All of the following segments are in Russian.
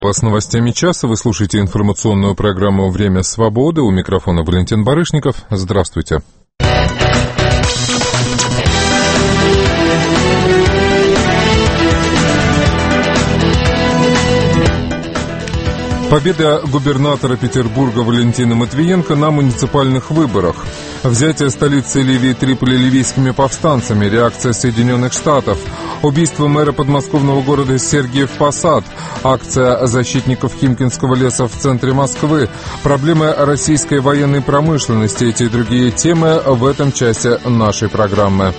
С новостями часа вы слушаете информационную программу «Время свободы». У микрофона Валентин Барышников. Здравствуйте. Победа губернатора Петербурга Валентина Матвиенко на муниципальных выборах. Взятие столицы Ливии Триполи ливийскими повстанцами. Реакция Соединенных Штатов. Убийство мэра подмосковного города Сергиев Посад. Акция защитников Химкинского леса в центре Москвы. Проблемы российской военной промышленности. Эти и другие темы в этом часе нашей программы.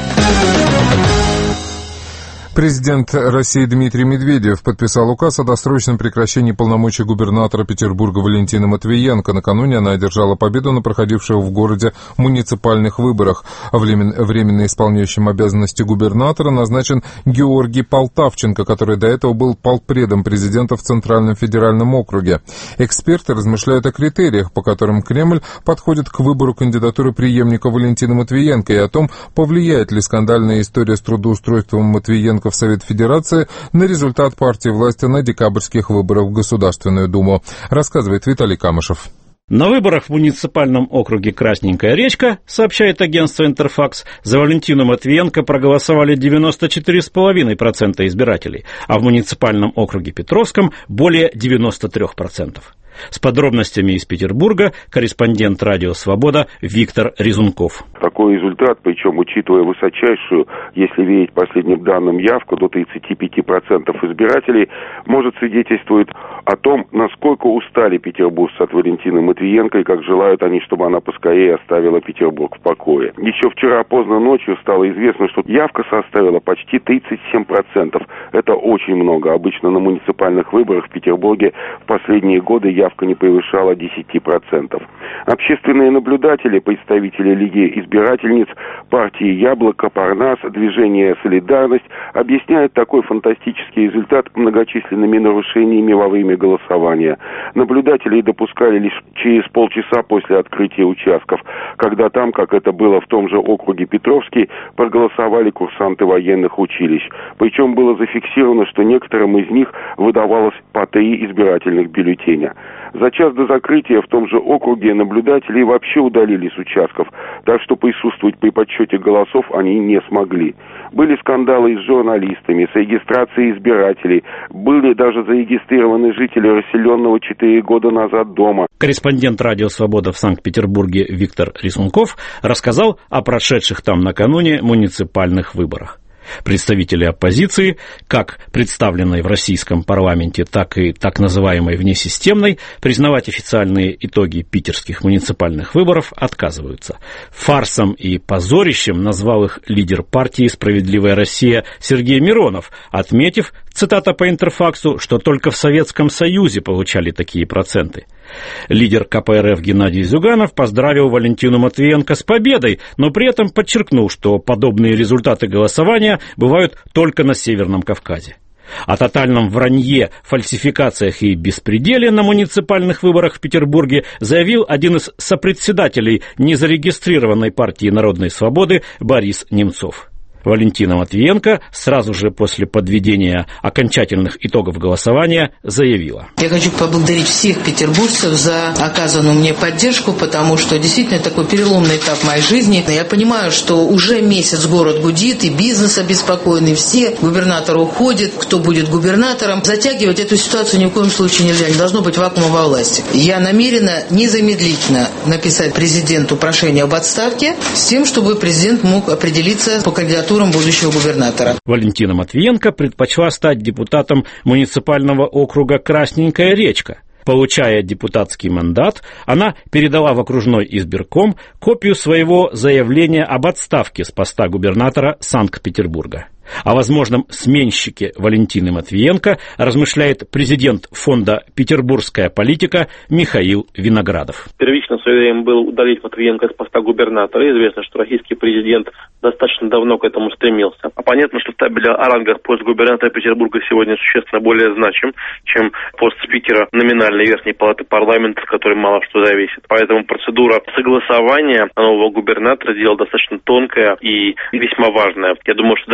Президент России Дмитрий Медведев подписал указ о досрочном прекращении полномочий губернатора Петербурга Валентины Матвиенко. Накануне она одержала победу на проходивших в городе муниципальных выборах. Временно исполняющим обязанности губернатора назначен Георгий Полтавченко, который до этого был полпредом президента в Центральном федеральном округе. Эксперты размышляют о критериях, по которым Кремль подходит к выбору кандидатуры преемника Валентины Матвиенко, и о том, повлияет ли скандальная история с трудоустройством Матвиенко в Совет Федерации на результат партии власти на декабрьских выборах в Государственную Думу, рассказывает Виталий Камышев. На выборах в муниципальном округе Красненькая речка, сообщает агентство «Интерфакс», за Валентину Матвиенко проголосовали 94,5% избирателей, а в муниципальном округе Петровском более 93%. С подробностями из Петербурга корреспондент «Радио Свобода» Виктор Резунков. Такой результат, причем учитывая высочайшую, если верить последним данным, явку до 35% избирателей, может свидетельствовать о том, насколько устали петербуржцы от Валентины Матвиенко и как желают они, чтобы она поскорее оставила Петербург в покое. Еще вчера поздно ночью стало известно, что явка составила почти 37%. Это очень много. Обычно на муниципальных выборах в Петербурге в последние годы явка не превышала 10%. Общественные наблюдатели, представители Лиги избирательниц, партии «Яблоко», «Парнас», движения «Солидарность» объясняют такой фантастический результат многочисленными нарушениями во время голосования. Наблюдатели допускали лишь через полчаса после открытия участков, когда там, как это было в том же округе Петровский, проголосовали курсанты военных училищ. Причем было зафиксировано, что некоторым из них выдавалось по 3 избирательных бюллетеня. За час до закрытия в том же округе наблюдатели вообще удалились с участков, так что присутствовать при подсчете голосов они не смогли. Были скандалы с журналистами, с регистрацией избирателей, были даже зарегистрированы жители расселенного 4 года назад дома. Корреспондент «Радио Свобода» в Санкт-Петербурге Виктор Резунков рассказал о прошедших там накануне муниципальных выборах. Представители оппозиции, как представленной в российском парламенте, так и так называемой внесистемной, признавать официальные итоги питерских муниципальных выборов отказываются. Фарсом и позорищем назвал их лидер партии «Справедливая Россия» Сергей Миронов, отметив, цитата по Интерфаксу, что только в Советском Союзе получали такие проценты. Лидер КПРФ Геннадий Зюганов поздравил Валентину Матвиенко с победой, но при этом подчеркнул, что подобные результаты голосования бывают только на Северном Кавказе. О тотальном вранье, фальсификациях и беспределе на муниципальных выборах в Петербурге заявил один из сопредседателей незарегистрированной партии Народной Свободы Борис Немцов. Валентина Матвиенко сразу же после подведения окончательных итогов голосования заявила: «Я хочу поблагодарить всех петербуржцев за оказанную мне поддержку, потому что действительно такой переломный этап моей жизни. Я понимаю, что уже месяц город гудит, и бизнес обеспокоен, и все. Губернатор уходит, кто будет губернатором. Затягивать эту ситуацию ни в коем случае нельзя, не должно быть вакуума во власти. Я намерена незамедлительно написать президенту прошение об отставке с тем, чтобы президент мог определиться по кандидатуре будущего губернатора». Валентина Матвиенко предпочла стать депутатом муниципального округа Красненькая речка. Получая депутатский мандат, она передала в окружной избирком копию своего заявления об отставке с поста губернатора Санкт-Петербурга. О возможном сменщике Валентины Матвиенко размышляет президент фонда «Петербургская политика» Михаил Виноградов. Первично свое время было удалить Матвиенко с поста губернатора. Известно, что российский президент достаточно давно к этому стремился. А понятно, что в табеле о рангах пост губернатора Петербурга сегодня существенно более значим, чем пост спикера номинальной верхней палаты парламента, от которой мало что зависит. Поэтому процедура согласования нового губернатора дело достаточно тонкое и весьма важное. Я думаю, что даже более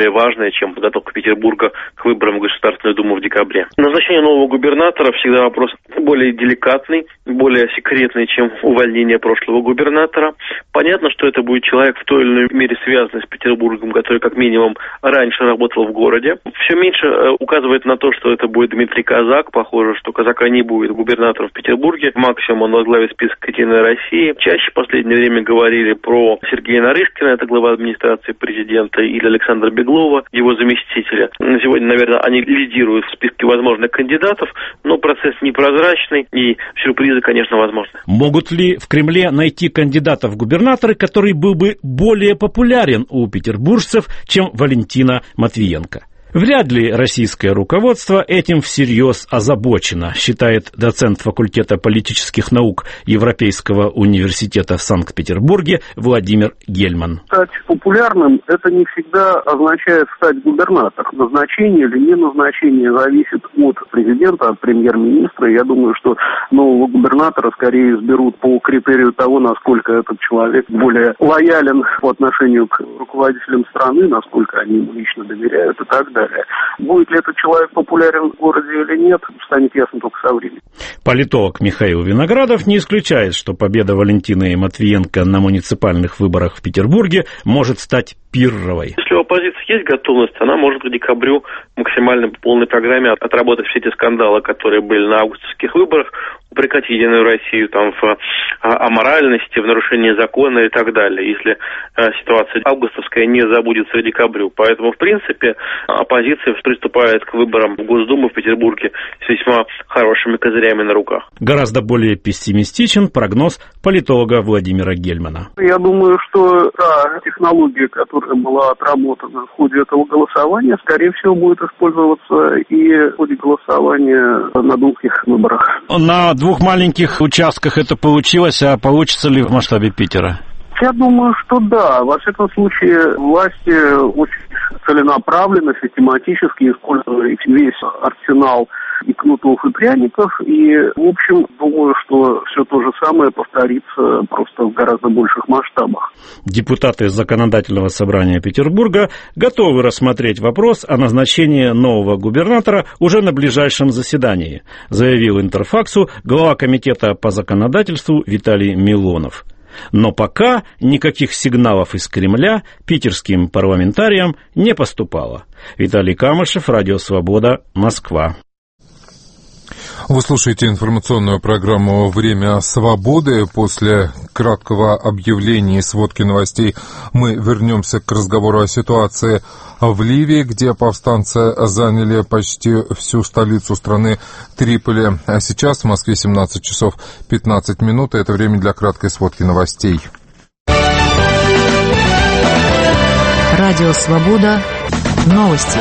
более важное, чем подготовка Петербурга к выборам в Государственную Думу в декабре. Назначение нового губернатора всегда вопрос более деликатный, более секретный, чем увольнение прошлого губернатора. Понятно, что это будет человек в той или иной мере связанный с Петербургом, который как минимум раньше работал в городе. Все меньше указывает на то, что это будет Дмитрий Казак. Похоже, что Казака не будет губернатором в Петербурге. Максимум он возглавит список «Единой России». Чаще в последнее время говорили про Сергея Нарышкина, это глава администрации президента, или Александра Беглова, его заместителя. На сегодня, наверное, они лидируют в списке возможных кандидатов, но процесс непрозрачный и сюрпризы, конечно, возможны. Могут ли в Кремле найти кандидата в губернаторы, который был бы более популярен у петербуржцев, чем Валентина Матвиенко? Вряд ли российское руководство этим всерьез озабочено, считает доцент факультета политических наук Европейского университета в Санкт-Петербурге Владимир Гельман. Стать популярным – это не всегда означает стать губернатором. Назначение или не назначение зависит от президента, от премьер-министра. Я думаю, что нового губернатора скорее изберут по критерию того, насколько этот человек более лоялен по отношению к руководителям страны, насколько они ему лично доверяют и так далее. Будет ли этот человек популярен в городе или нет, станет ясно только со временем. Политолог Михаил Виноградов не исключает, что победа Валентины Матвиенко на муниципальных выборах в Петербурге может стать пирровой. Если у оппозиции есть готовность, она может к декабрю максимально по полной программе отработать все эти скандалы, которые были на августовских выборах, упрекать Единую Россию там в аморальности, в нарушении закона и так далее, если ситуация августовская не забудется к декабрю. Поэтому, в принципе, оппозиция приступает к выборам в Госдуму в Петербурге с весьма хорошими козырями на руках. Гораздо более пессимистичен прогноз политолога Владимира Гельмана. Я думаю, что та технология, которая была отработана в ходе этого голосования, скорее всего, будет использоваться и в ходе голосования на двухих выборах. На двух маленьких участках это получилось, а получится ли в масштабе Питера? Я думаю, что да. Во всяком случае, власти очень целенаправленно, систематически использовали весь арсенал и кнутов, и пряников. И, в общем, думаю, что все то же самое повторится просто в гораздо больших масштабах. Депутаты Законодательного собрания Петербурга готовы рассмотреть вопрос о назначении нового губернатора уже на ближайшем заседании, заявил Интерфаксу глава комитета по законодательству Виталий Милонов. Но пока никаких сигналов из Кремля питерским парламентариям не поступало. Виталий Камышев, Радио Свобода, Москва. Вы слушаете информационную программу «Время свободы». После краткого объявления и сводки новостей мы вернемся к разговору о ситуации в Ливии, где повстанцы заняли почти всю столицу страны Триполи. А сейчас в Москве 17 часов 15 минут. Это время для краткой сводки новостей. Радио «Свобода». Новости.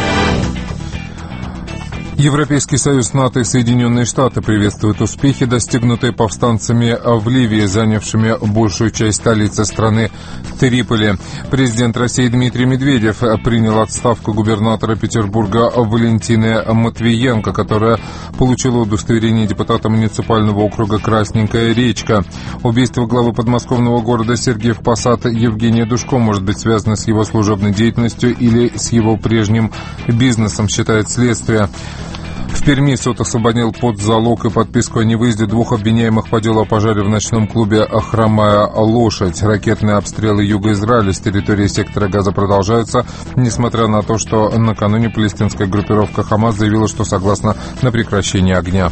Европейский союз, НАТО и Соединенные Штаты приветствуют успехи, достигнутые повстанцами в Ливии, занявшими большую часть столицы страны Триполи. Президент России Дмитрий Медведев принял отставку губернатора Петербурга Валентины Матвиенко, которая получила удостоверение депутата муниципального округа Красненькая Речка. Убийство главы подмосковного города Сергиев Посад Евгения Душко может быть связано с его служебной деятельностью или с его прежним бизнесом, считает следствие. В Перми суд освободил под залог и подписку о невыезде двух обвиняемых по делу о пожаре в ночном клубе «Хромая лошадь». Ракетные обстрелы юга Израиля с территории сектора Газа продолжаются, несмотря на то, что накануне палестинская группировка «Хамас» заявила, что согласна на прекращение огня.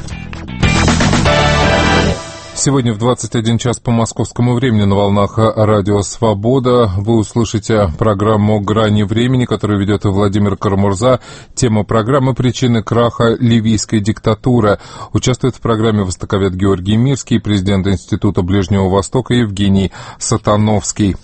Сегодня в 21 час по московскому времени на волнах Радио Свобода вы услышите программу «Грани времени», которую ведет Владимир Карамурза. Тема программы «Причины краха ливийской диктатуры». Участвует в программе востоковед Георгий Мирский, президент Института Ближнего Востока Евгений Сатановский.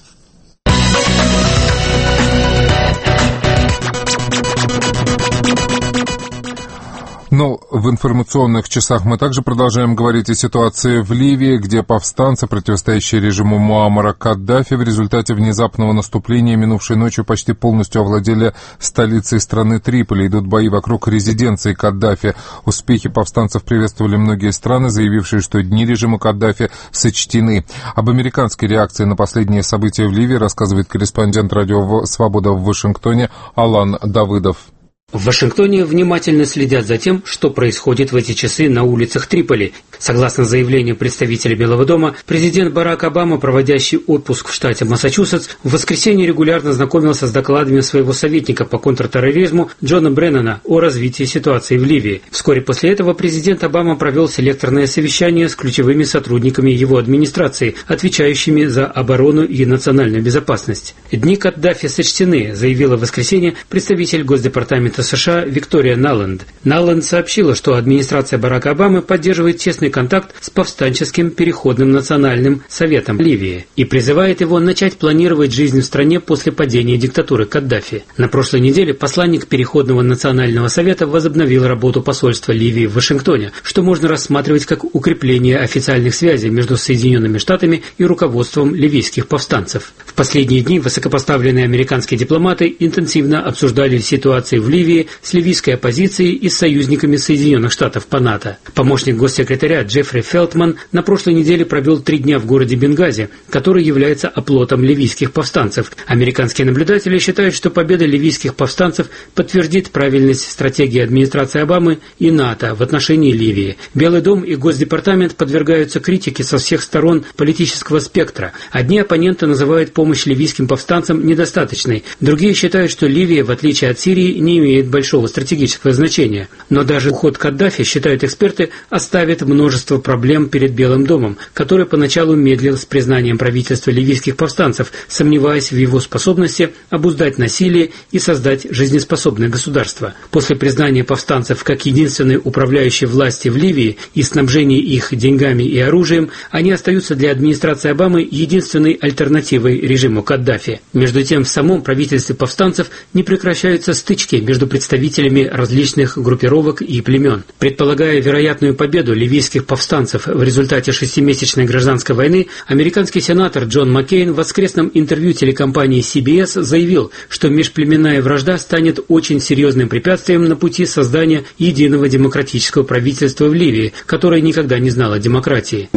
Но в информационных часах мы также продолжаем говорить о ситуации в Ливии, где повстанцы, противостоящие режиму Муаммара Каддафи, в результате внезапного наступления минувшей ночью почти полностью овладели столицей страны Триполи. Идут бои вокруг резиденции Каддафи. Успехи повстанцев приветствовали многие страны, заявившие, что дни режима Каддафи сочтены. Об американской реакции на последние события в Ливии рассказывает корреспондент радио «Свобода» в Вашингтоне Алан Давыдов. В Вашингтоне внимательно следят за тем, что происходит в эти часы на улицах Триполи. Согласно заявлению представителя Белого дома, президент Барак Обама, проводящий отпуск в штате Массачусетс, в воскресенье регулярно знакомился с докладами своего советника по контртерроризму Джона Бреннана о развитии ситуации в Ливии. Вскоре после этого президент Обама провел селекторное совещание с ключевыми сотрудниками его администрации, отвечающими за оборону и национальную безопасность. «Дни Каддафи сочтены», заявила в воскресенье представитель Госдепартамента США Виктория Наланд. Наланд сообщила, что администрация Барака Обамы поддерживает тесный контакт с повстанческим переходным национальным советом Ливии и призывает его начать планировать жизнь в стране после падения диктатуры Каддафи. На прошлой неделе посланник Переходного национального совета возобновил работу посольства Ливии в Вашингтоне, что можно рассматривать как укрепление официальных связей между Соединенными Штатами и руководством ливийских повстанцев. В последние дни высокопоставленные американские дипломаты интенсивно обсуждали ситуацию в Ливии с ливийской оппозицией и с союзниками Соединенных Штатов по НАТО. Помощник госсекретаря Джеффри Фелтман на прошлой неделе провел 3 дня в городе Бенгази, который является оплотом ливийских повстанцев. Американские наблюдатели считают, что победа ливийских повстанцев подтвердит правильность стратегии администрации Обамы и НАТО в отношении Ливии. Белый дом и Госдепартамент подвергаются критике со всех сторон политического спектра. Одни оппоненты называют помощь ливийским повстанцам недостаточной, другие считают, что Ливия, в отличие от Сирии, не имеет большого стратегического значения. Но даже уход Каддафи, считают эксперты, оставит множество проблем перед Белым домом, который поначалу медлил с признанием правительства ливийских повстанцев, сомневаясь в его способности обуздать насилие и создать жизнеспособное государство. После признания повстанцев как единственной управляющей власти в Ливии и снабжения их деньгами и оружием, они остаются для администрации Обамы единственной альтернативой режиму Каддафи. Между тем, в самом правительстве повстанцев не прекращаются стычки между представителями различных группировок и племен. Предполагая вероятную победу ливийских повстанцев в результате 6-месячной гражданской войны, американский сенатор Джон Маккейн в воскресном интервью телекомпании CBS заявил, что межплеменная вражда станет очень серьезным препятствием на пути создания единого демократического правительства в Ливии, которое никогда не знало демократии.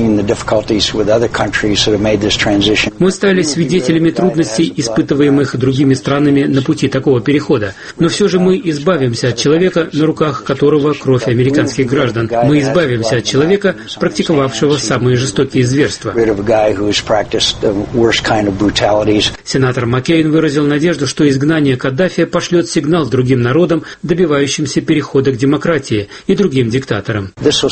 Мы стали свидетелями трудностей, испытываемых другими странами на пути такого перехода. Но все же мы избавимся от человека, на руках которого кровь американских граждан. Мы избавимся от человека, практиковавшего самые жестокие зверства. Сенатор Маккейн выразил надежду, что изгнание Каддафи пошлет сигнал другим народам, добивающимся перехода к демократии, и другим диктаторам.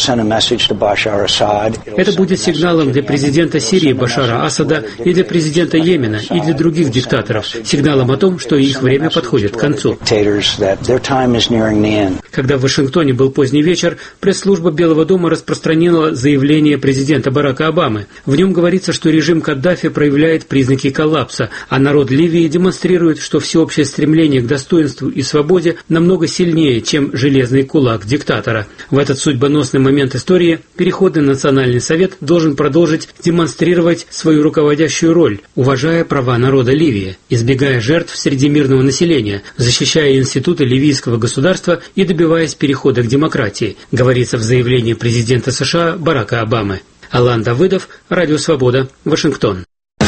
Это будет сигналом для президента Сирии Башара Асада и для президента Йемена и для других диктаторов, сигналом о том, что их время подходит к концу. Когда в Вашингтоне был поздний вечер, пресс-служба Белого дома распространила заявление президента Барака Обамы. В нем говорится, что режим Каддафи проявляет признаки коллапса, а народ Ливии демонстрирует, что всеобщее стремление к достоинству и свободе намного сильнее, чем железный кулак диктатора. В этот судьбоносный момент истории Переходный национальный совет должен продолжить демонстрировать свою руководящую роль, уважая права народа Ливии, избегая жертв среди мирного населения, защищая институты ливийского государства и добиваясь перехода к демократии, говорится в заявлении президента США Барака Обамы. Алан Давыдов, Радио Свобода, Вашингтон.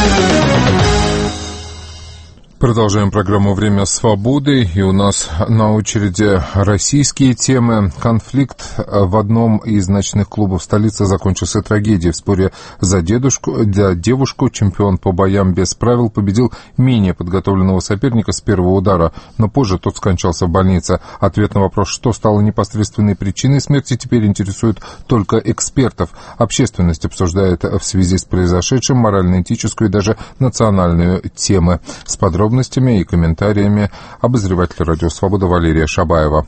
Продолжаем программу «Время свободы», и у нас на очереди российские темы. Конфликт в одном из ночных клубов столицы закончился трагедией. В споре за девушку чемпион по боям без правил победил менее подготовленного соперника с первого удара, но позже тот скончался в больнице. Ответ на вопрос, что стало непосредственной причиной смерти, теперь интересует только экспертов. Общественность обсуждает в связи с произошедшим морально-этическую и даже национальную темы. С подробностями и комментариями обозреватель «Радио Свобода» Валерия Шабаева.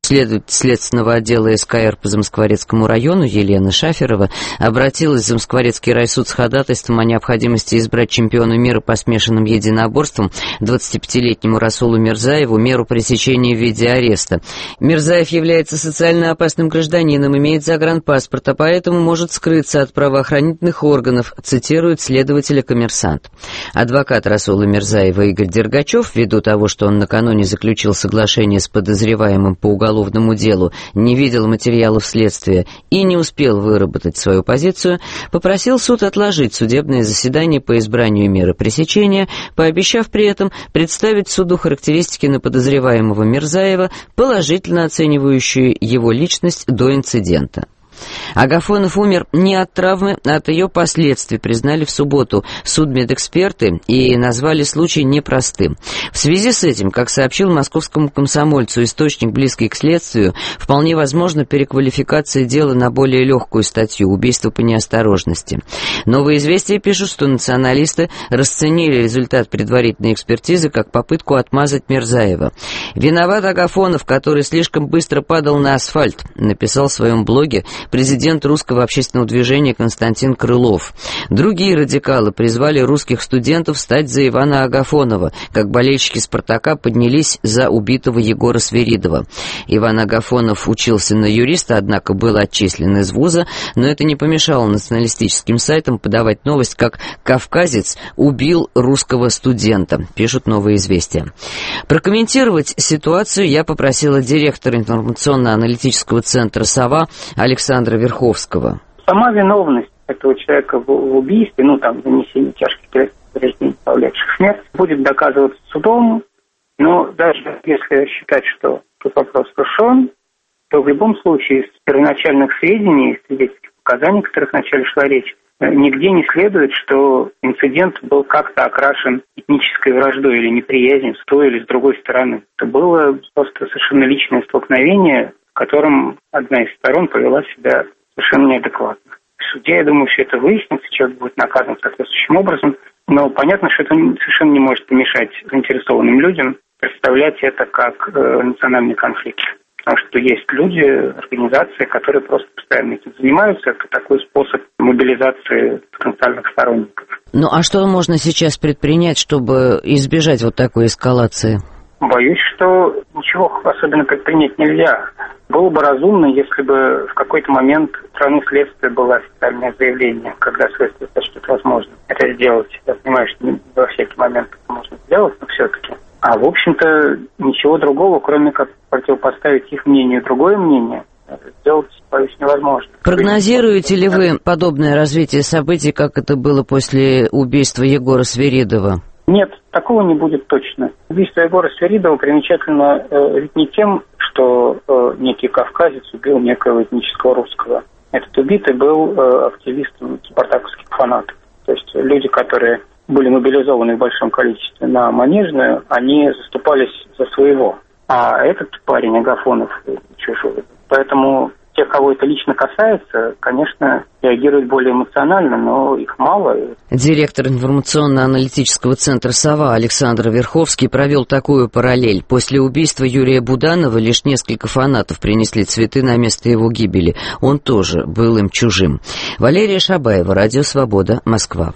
Следователь следственного отдела СКР по Замоскворецкому району Елена Шаферова обратилась в Замоскворецкий райсуд с ходатайством о необходимости избрать чемпиону мира по смешанным единоборствам 25-летнему Расулу Мирзаеву меру пресечения в виде ареста. Мирзаев является социально опасным гражданином, имеет загранпаспорт, а поэтому может скрыться от правоохранительных органов, цитирует следователя «Коммерсант». Адвокат Расула Мирзаева Игорь Дергачев, ввиду того, что он накануне заключил соглашение с подозреваемым по уголовному делу, не видел материалов следствия и не успел выработать свою позицию, попросил суд отложить судебное заседание по избранию меры пресечения, пообещав при этом представить суду характеристики на подозреваемого Мирзаева, положительно оценивающие его личность до инцидента. Агафонов умер не от травмы, а от ее последствий, признали в субботу судмедэксперты и назвали случай непростым. В связи с этим, как сообщил московскому комсомольцу источник, близкий к следствию, вполне возможна переквалификация дела на более легкую статью «Убийство по неосторожности». Новые известия пишут, что националисты расценили результат предварительной экспертизы как попытку отмазать Мирзаева. «Виноват Агафонов, который слишком быстро падал на асфальт», написал в своем блоге президент русского общественного движения Константин Крылов. Другие радикалы призвали русских студентов стать за Ивана Агафонова, как болельщики «Спартака» поднялись за убитого Егора Свиридова. Иван Агафонов учился на юриста, однако был отчислен из вуза, но это не помешало националистическим сайтам подавать новость, как «Кавказец убил русского студента», пишут «Новые известия». Прокомментировать ситуацию я попросила директора информационно-аналитического центра «Сова» Александра Верховского. Сама виновность этого человека в убийстве, нанесении тяжких повреждений, повлекших смерть, будет доказываться судом, но даже если считать, что этот вопрос решен, то в любом случае из первоначальных сведений, свидетельских показаний, о которых вначале шла речь, нигде не следует, что инцидент был как-то окрашен этнической враждой или неприязнью с той или с другой стороны. Это было просто совершенно личное столкновение, в котором одна из сторон повела себя совершенно неадекватно. В суде, я думаю, все это выяснится, человек будет наказан соответствующим образом, но понятно, что это совершенно не может помешать заинтересованным людям представлять это как национальный конфликт. Потому что есть люди, организации, которые просто постоянно этим занимаются. Это такой способ мобилизации потенциальных сторонников. Ну а что можно сейчас предпринять, чтобы избежать вот такой эскалации? Боюсь, что ничего особенно предпринять нельзя. Было бы разумно, если бы в какой-то момент в стороны следствия было официальное заявление, когда следствие сочтет возможно это сделать. Я понимаю, что не во всякий момент это можно сделать, но все-таки. А в общем-то ничего другого, кроме как противопоставить их мнению другое мнение, сделать, боюсь, невозможно. Прогнозируете ли вы подобное развитие событий, как это было после убийства Егора Свиридова? Нет, такого не будет точно. Убийство Егора Свиридова примечательно ведь не тем, что некий кавказец убил некого этнического русского. Этот убитый был активистом спартаковских фанатов. То есть люди, которые были мобилизованы в большом количестве на Манежную, они заступались за своего. А этот парень, Агафонов, чужой. Поэтому те, кого это лично касается, конечно, реагируют более эмоционально, но их мало. Директор информационно-аналитического центра «Сова» Александр Верховский провел такую параллель. После убийства Юрия Буданова лишь несколько фанатов принесли цветы на место его гибели. Он тоже был им чужим. Валерия Шабаева, Радио Свобода, Москва.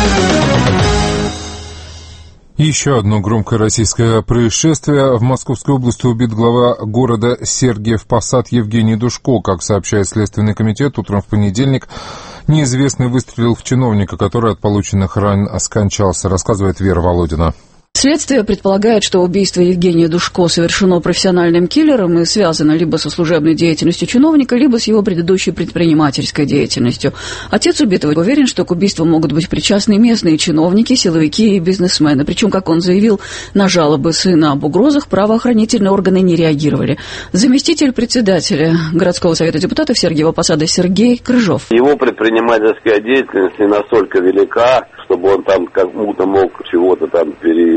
Еще одно громкое российское происшествие. В Московской области убит глава города Сергиев Посад Евгений Душко. Как сообщает Следственный комитет, утром в понедельник неизвестный выстрелил в чиновника, который от полученных ран скончался, рассказывает Вера Володина. Следствие предполагает, что убийство Евгения Душко совершено профессиональным киллером и связано либо со служебной деятельностью чиновника, либо с его предыдущей предпринимательской деятельностью. Отец убитого уверен, что к убийству могут быть причастны местные чиновники, силовики и бизнесмены. Причем, как он заявил, на жалобы сына об угрозах правоохранительные органы не реагировали. Заместитель председателя городского совета депутатов Сергиева Посада Сергей Крыжов. Его предпринимательская деятельность не настолько велика, чтобы он там как будто мог чего-то там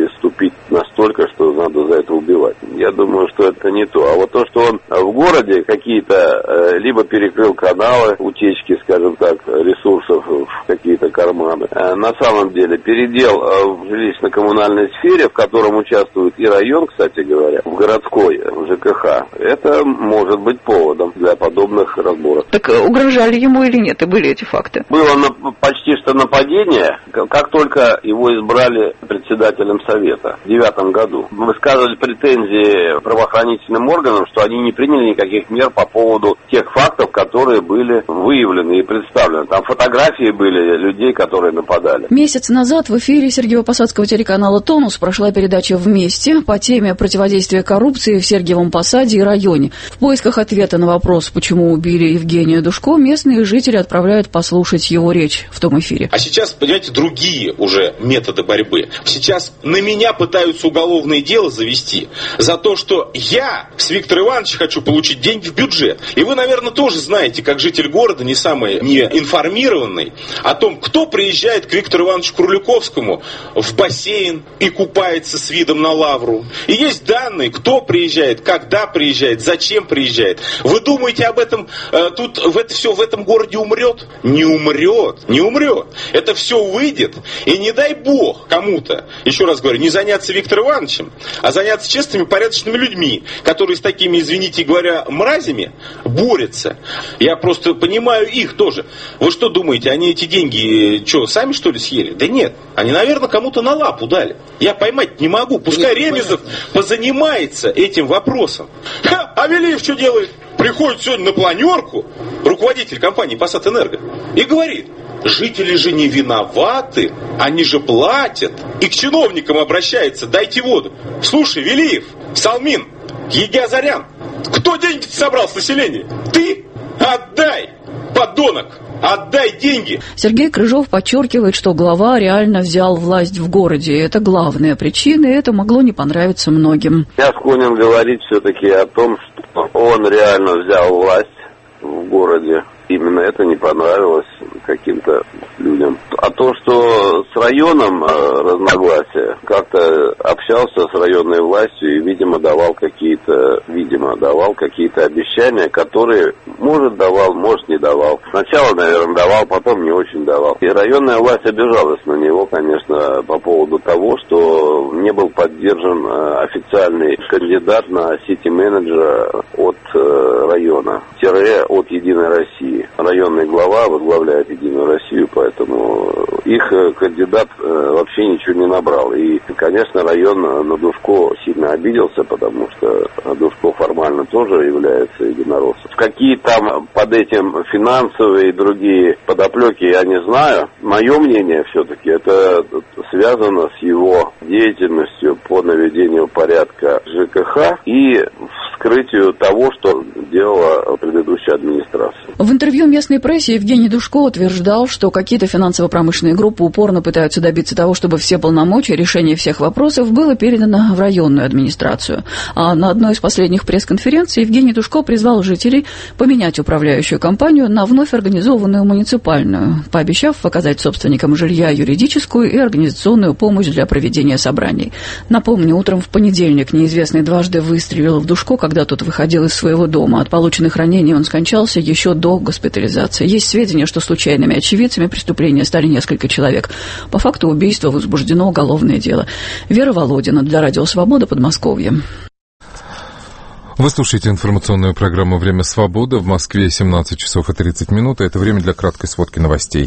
переступить настолько, что надо за это убивать. Я думаю, что это не то. А вот то, что он в городе какие-то либо перекрыл каналы, утечки, скажем так, ресурсов в какие-то карманы, на самом деле передел в жилищно-коммунальной сфере, в котором участвует и район, кстати говоря, в городской ЖКХ, это может быть поводом для подобных разборок. Так угрожали ему или нет? И были эти факты? Было почти что нападение, как только его избрали председателем Совета в 2009 году. Высказывали претензии правоохранительным органам, что они не приняли никаких мер по поводу тех фактов, которые были выявлены и представлены. Там фотографии были людей, которые нападали. Месяц назад в эфире Сергиево-Посадского телеканала «Тонус» прошла передача «Вместе» по теме противодействия коррупции в Сергиевом Посаде и районе. В поисках ответа на вопрос, почему убили Евгения Душко, местные жители отправляют послушать его речь в том эфире. А сейчас, понимаете, другие уже методы борьбы. Сейчас на меня пытаются уголовное дело завести за то, что я с Виктора Ивановича хочу получить деньги в бюджет. И вы, наверное, тоже знаете, как житель города, не самый неинформированный, о том, кто приезжает к Виктору Ивановичу Круляковскому в бассейн и купается с видом на Лавру. И есть данные, кто приезжает, когда приезжает, зачем приезжает. Вы думаете об этом, тут это все в этом городе умрет? Не умрет, не умрет. Это все выйдет, и не дай бог кому-то, еще раз говорю, не заняться Виктором Ивановичем, а заняться честными, порядочными людьми, которые с такими, извините говоря, мразями борются. Я просто понимаю их тоже. Вы что думаете, они эти деньги, сами что ли съели? Да нет, они, наверное, кому-то на лапу дали. Я поймать не могу. Пускай Ремезов позанимается этим вопросом. А Велиев что делает? Приходит сегодня на планерку, руководитель компании «Посадэнерго», и говорит: жители же не виноваты, они же платят. И к чиновникам обращается: дайте воду. Слушай, Велиев, Салмин, Егиазарян, кто деньги собрал с населения? Ты? Отдай, подонок! Отдай деньги! Сергей Крыжов подчеркивает, что глава реально взял власть в городе. Это главная причина, и это могло не понравиться многим. Я склонен говорить все-таки о том, что он реально взял власть в городе. Именно это не понравилось каким-то людям. А то, что с районом разногласия, как-то общался с районной властью и, видимо, давал какие-то обещания, которые, может, давал, может, не давал. Сначала, наверное, давал, потом не очень давал. И районная власть обижалась на него, конечно, по поводу того, что не был поддержан официальный кандидат на сити-менеджера от района, от «Единой России». Районный глава возглавляет «Единую Россию», поэтому их кандидат вообще ничего не набрал. И, конечно, район на Душко сильно обиделся, потому что Душко формально тоже является единороссом. Какие там под этим финансовые и другие подоплеки, я не знаю. Мое мнение все-таки, это связано с его деятельностью по наведению порядка ЖКХ и вскрытию того, что делала предыдущая администрация. В интервью местной прессе Евгений Душко утверждал, что какие-то финансово-промышленные группы упорно пытаются добиться того, чтобы все полномочия, решение всех вопросов было передано в районную администрацию. А на одной из последних пресс-конференций Евгений Душко призвал жителей поменять управляющую компанию на вновь организованную муниципальную, пообещав оказать собственникам жилья юридическую и организационную помощь для проведения собраний. Напомню, утром в понедельник неизвестный дважды выстрелил в Душко, когда тот выходил из своего дома. От полученных ранений он скончался еще до госпитализации. Есть сведения, что случайными очевидцами преступления стали несколько человек. По факту убийства возбуждено уголовное дело. Вера Володина для Радио Свобода, Подмосковье. Вы слушаете информационную программу «Время свободы». В Москве 17 часов и 30 минут. Это время для краткой сводки новостей.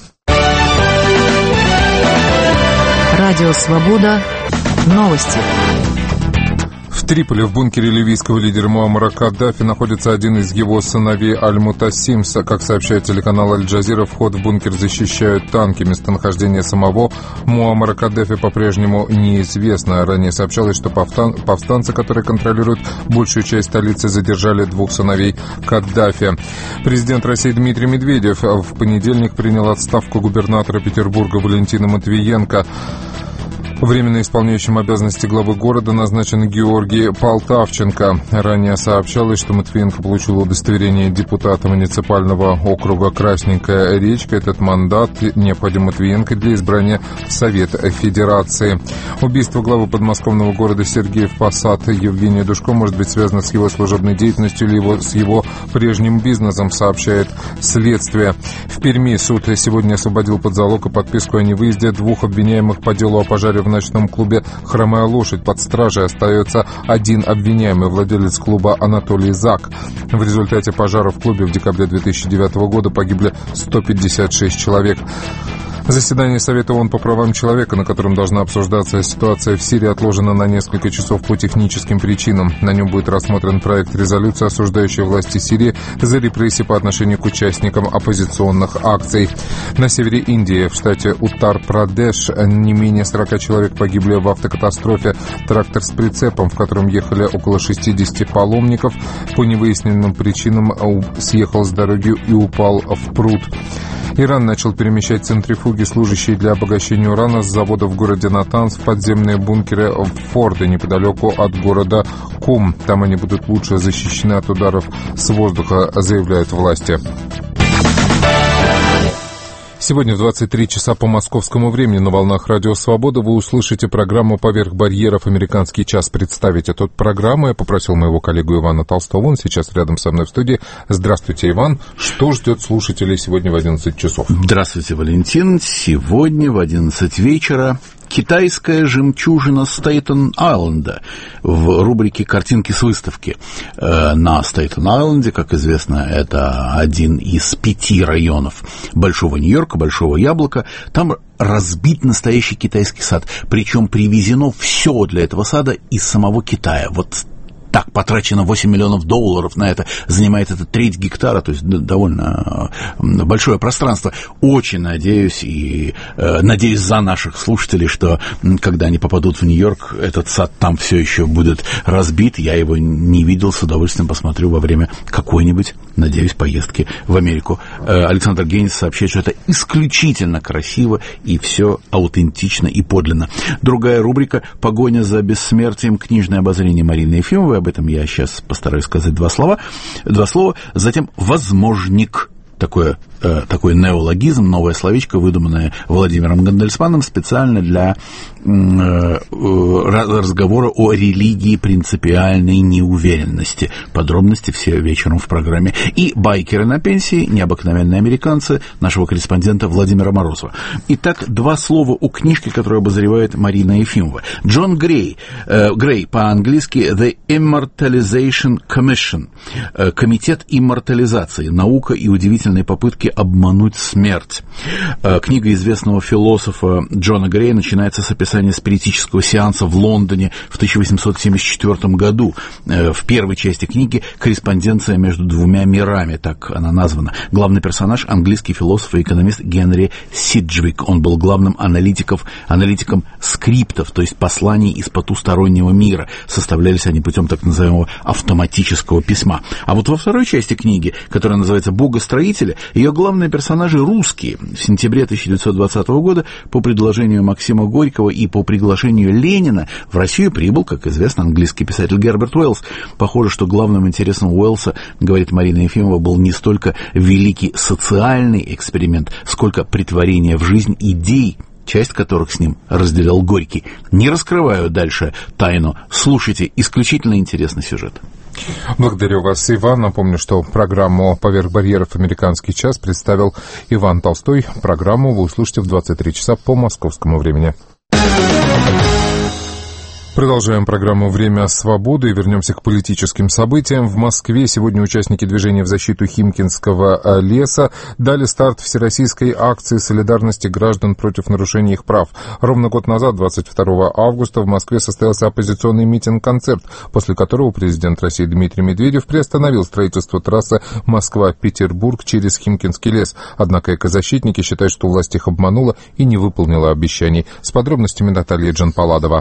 Радио Свобода. Новости. В Триполи в бункере ливийского лидера Муаммара Каддафи находится один из его сыновей Аль-Мутасим. Как сообщает телеканал Аль-Джазира, вход в бункер защищают танки. Местонахождение самого Муаммара Каддафи по-прежнему неизвестно. Ранее сообщалось, что повстанцы, которые контролируют большую часть столицы, задержали двух сыновей Каддафи. Президент России Дмитрий Медведев в понедельник принял отставку губернатора Петербурга Валентина Матвиенко. Временно исполняющим обязанности главы города назначен Георгий Полтавченко. Ранее сообщалось, что Матвиенко получил удостоверение депутата муниципального округа Красненькая речка. Этот мандат необходим Матвиенко для избрания в Совет Федерации. Убийство главы подмосковного города Сергеев Посад Евгения Душко может быть связано с его служебной деятельностью или с его прежним бизнесом, сообщает следствие. В Перми суд сегодня освободил под залог и подписку о невыезде двух обвиняемых по делу о пожаре в ночном клубе «Хромая лошадь». Под стражей остается один обвиняемый, владелец клуба Анатолий Зак. В результате пожара в клубе в декабре 2009 года погибли 156 человек. Заседание Совета ООН по правам человека, на котором должна обсуждаться ситуация в Сирии, отложено на несколько часов по техническим причинам. На нем будет рассмотрен проект резолюции, осуждающей власти Сирии за репрессии по отношению к участникам оппозиционных акций. На севере Индии, в штате Уттар-Прадеш, не менее 40 человек погибли в автокатастрофе. Трактор с прицепом, в котором ехали около 60 паломников, по невыясненным причинам съехал с дороги и упал в пруд. Иран начал перемещать центрифуги, служащие для обогащения урана, с завода в городе Натанс в подземные бункеры в Форде, неподалеку от города Кум. Там они будут лучше защищены от ударов с воздуха, заявляют власти. Сегодня в 23 часа по московскому времени на волнах Радио Свобода вы услышите программу «Поверх барьеров. Американский час». Представить эту программу я попросил моего коллегу Ивана Толстого. Он сейчас рядом со мной в студии. Здравствуйте, Иван. Что ждет слушателей сегодня в 11 часов? Здравствуйте, Валентин. Сегодня в 11 вечера китайская жемчужина Стейтен-Айленда в рубрике «Картинки с выставки». На Стейтен-Айленде, как известно, это один из 5 районов Большого Нью-Йорка, Большого Яблока. Там разбит настоящий китайский сад. Причем привезено все для этого сада из самого Китая. Вот так потрачено $8 миллионов на это, занимает это 1/3 гектара, то есть довольно большое пространство. Очень надеюсь и надеюсь за наших слушателей, что когда они попадут в Нью-Йорк, этот сад там все еще будет разбит. Я его не видел, с удовольствием посмотрю во время какой-нибудь, надеюсь, поездки в Америку. Александр Генис сообщает, что это исключительно красиво и все аутентично и подлинно. Другая рубрика «Погоня за бессмертием», книжное обозрение Марины Ефимовой. Об этом я сейчас постараюсь сказать два слова. Затем «возможник». Такой неологизм, новое словечко, выдуманное Владимиром Гандельсманом специально для разговора о религии принципиальной неуверенности. Подробности все вечером в программе. И «Байкеры на пенсии», необыкновенные американцы, нашего корреспондента Владимира Морозова. Итак, два слова о книжке, которую обозревает Марина Ефимова. Джон Грей, по-английски «The Immortalization Commission», комитет иммортализации, наука и удивительные попытки обмануть смерть. Книга известного философа Джона Грея начинается с описания спиритического сеанса в Лондоне в 1874 году. В первой части книги корреспонденция между двумя мирами, так она названа. Главный персонаж — английский философ и экономист Генри Сиджвик. Он был главным аналитиком скриптов, то есть посланий из потустороннего мира. Составлялись они путем так называемого автоматического письма. А вот во второй части книги, которая называется «Богостроители», ее главные персонажи русские. В сентябре 1920 года по предложению Максима Горького и по приглашению Ленина в Россию прибыл, как известно, английский писатель Герберт Уэллс. Похоже, что главным интересом Уэллса, говорит Марина Ефимова, был не столько великий социальный эксперимент, сколько претворение в жизнь идей, часть которых с ним разделял Горький. Не раскрываю дальше тайну. Слушайте, исключительно интересный сюжет. Благодарю вас, Иван. Напомню, что программу «Поверх барьеров. Американский час» представил Иван Толстой. Программу вы услышите в 23 часа по московскому времени. Продолжаем программу «Время свободы» и вернемся к политическим событиям. В Москве сегодня участники движения в защиту Химкинского леса дали старт всероссийской акции солидарности граждан против нарушения их прав. Ровно год назад, 22 августа, в Москве состоялся оппозиционный митинг-концерт, после которого президент России Дмитрий Медведев приостановил строительство трассы Москва-Петербург через Химкинский лес. Однако экозащитники считают, что власть их обманула и не выполнила обещаний. С подробностями Наталья Джанпаладова.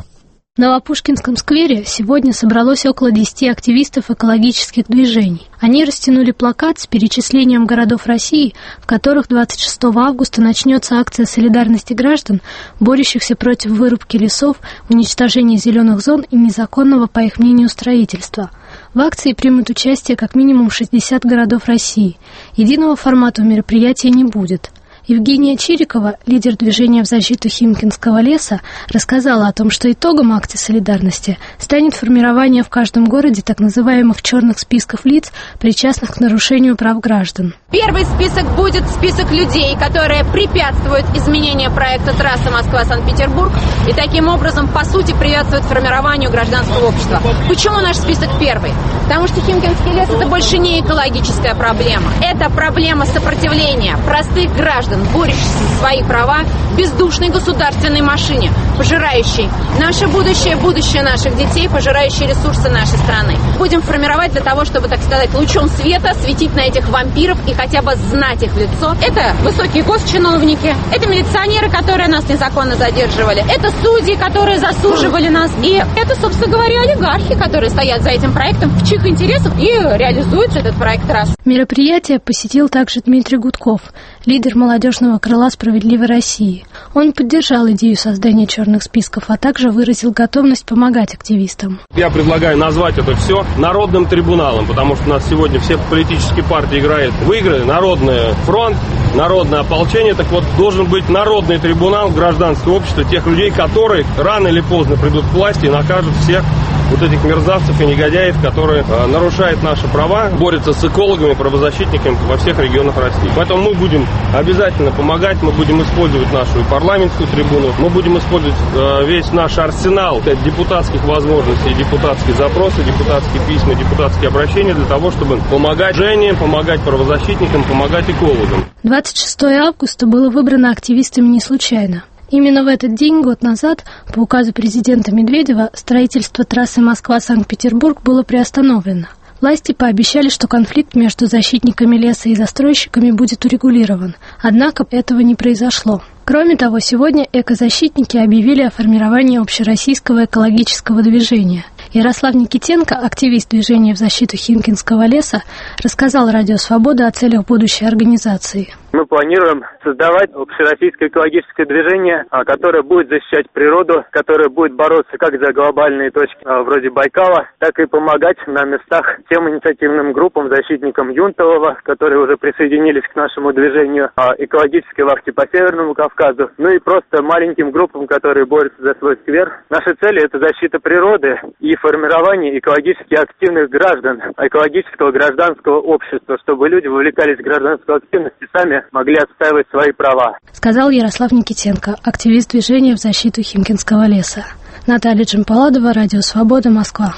В Новопушкинском сквере сегодня собралось около 10 активистов экологических движений. Они растянули плакат с перечислением городов России, в которых 26 августа начнется акция солидарности граждан, борющихся против вырубки лесов, уничтожения зеленых зон и незаконного, по их мнению, строительства. В акции примут участие как минимум 60 городов России. Единого формата у мероприятия не будет. Евгения Чирикова, лидер движения в защиту Химкинского леса, рассказала о том, что итогом акции солидарности станет формирование в каждом городе так называемых черных списков лиц, причастных к нарушению прав граждан. Первый список будет список людей, которые препятствуют изменению проекта трассы Москва-Санкт-Петербург и таким образом, по сути, препятствуют формированию гражданского общества. Почему наш список первый? Потому что Химкинский лес – это больше не экологическая проблема. Это проблема сопротивления простых граждан, борющихся за свои права, бездушной государственной машине, пожирающей наше будущее, будущее наших детей, пожирающей ресурсы нашей страны. Будем формировать для того, чтобы, так сказать, лучом света светить на этих вампиров и хотя бы знать их в лицо. Это высокие госчиновники, это милиционеры, которые нас незаконно задерживали, это судьи, которые засуживали нас, и это, собственно говоря, олигархи, которые стоят за этим проектом, в чьих интересах и реализуется этот проект трасс. Мероприятие посетил также Дмитрий Гудков, лидер молодежного крыла «Справедливой России». Он поддержал идею создания черных списков, а также выразил готовность помогать активистам. Я предлагаю назвать это все народным трибуналом, потому что у нас сегодня все политические партии играют в игры. Народный фронт, народное ополчение. Так вот, должен быть народный трибунал, гражданское общество, тех людей, которые рано или поздно придут к власти и накажут всех вот этих мерзавцев и негодяев, которые нарушают наши права, борются с экологами, правозащитниками во всех регионах России. Поэтому мы будем обязательно помогать, мы будем использовать нашу парламентскую трибуну, мы будем использовать весь наш арсенал депутатских возможностей, депутатские запросы, депутатские письма, депутатские обращения для того, чтобы помогать Жене, помогать правозащитникам, помогать экологам. 26 августа было выбрано активистами не случайно. Именно в этот день, год назад, по указу президента Медведева, строительство трассы Москва-Санкт-Петербург было приостановлено. Власти пообещали, что конфликт между защитниками леса и застройщиками будет урегулирован. Однако этого не произошло. Кроме того, сегодня экозащитники объявили о формировании общероссийского экологического движения. Ярослав Никитенко, активист движения в защиту Химкинского леса, рассказал Радио Свобода о целях будущей организации. Мы планируем создавать общероссийское экологическое движение, которое будет защищать природу, которое будет бороться как за глобальные точки вроде Байкала, так и помогать на местах тем инициативным группам, защитникам Юнтового, которые уже присоединились к нашему движению, экологической вахте по Северному Кавказу, ну и просто маленьким группам, которые борются за свой сквер. Наша цель – это защита природы и формирование экологически активных граждан, экологического гражданского общества, чтобы люди вовлекались в гражданскую активность и сами могли отстаивать свои права. Сказал Ярослав Никитенко, активист движения в защиту Химкинского леса. Наталья Джампаладова, Радио Свобода, Москва.